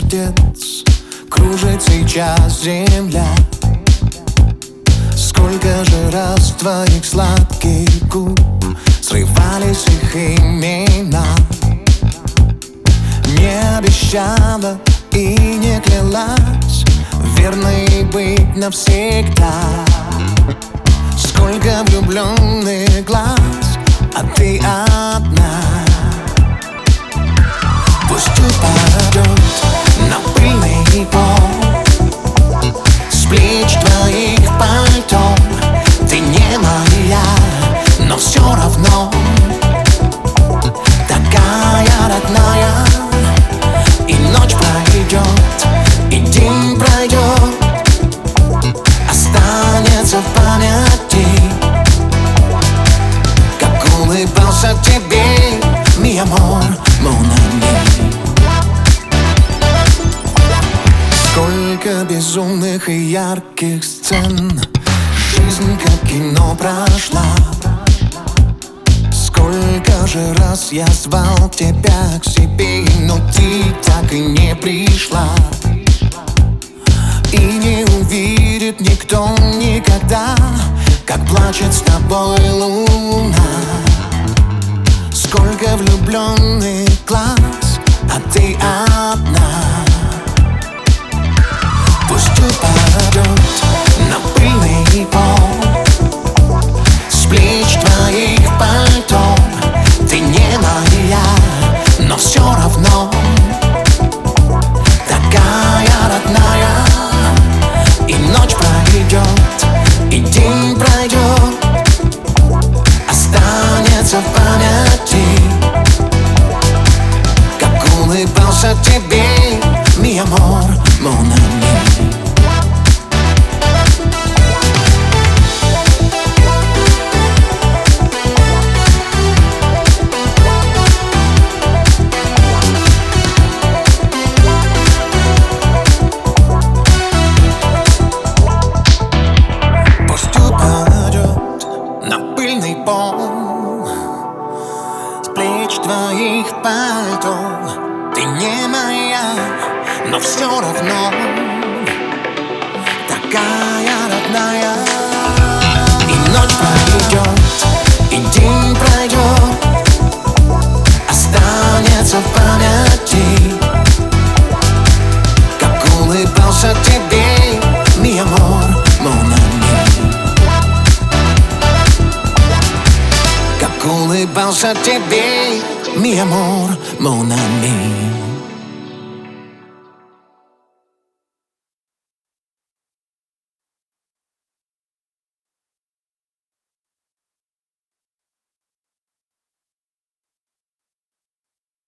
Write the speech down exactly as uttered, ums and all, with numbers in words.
месяц кружит сейчас земля. Сколько же раз твоих сладких губ срывались их имена. Не обещала и не клялась верной быть навсегда. Сколько влюбленных глаз, а ты одна. Пусть упадет на пыльный пол с плеч твоих пальто. Ты не моя, но все равно такая родная. И ночь пройдет, и день пройдет, останется в памяти, как улыбался тебе, mi amor, mon ami. Сколько безумных и ярких сцен жизнь как кино прошла. Сколько же раз я звал тебя к себе, но ты так и не пришла. И не увидит никто никогда, как плачет с тобой луна. Сколько влюбленных глаз, а ты одна. Пусть упадет на пыльный пол с плеч твоих пальто. Ты не моя, но все равно такая родная. И ночь пройдет, и день пройдет, останется в памяти, как улыбался тебе, mi amor, mon ami. С плеч твоих пальто. Ты не моя, но все равно такая родная. И ночь пройдет, и день пройдет, останется в памяти, как улыбался тебе, mi amor, mon ami. Улыбался тебе, mi amor, mon ami.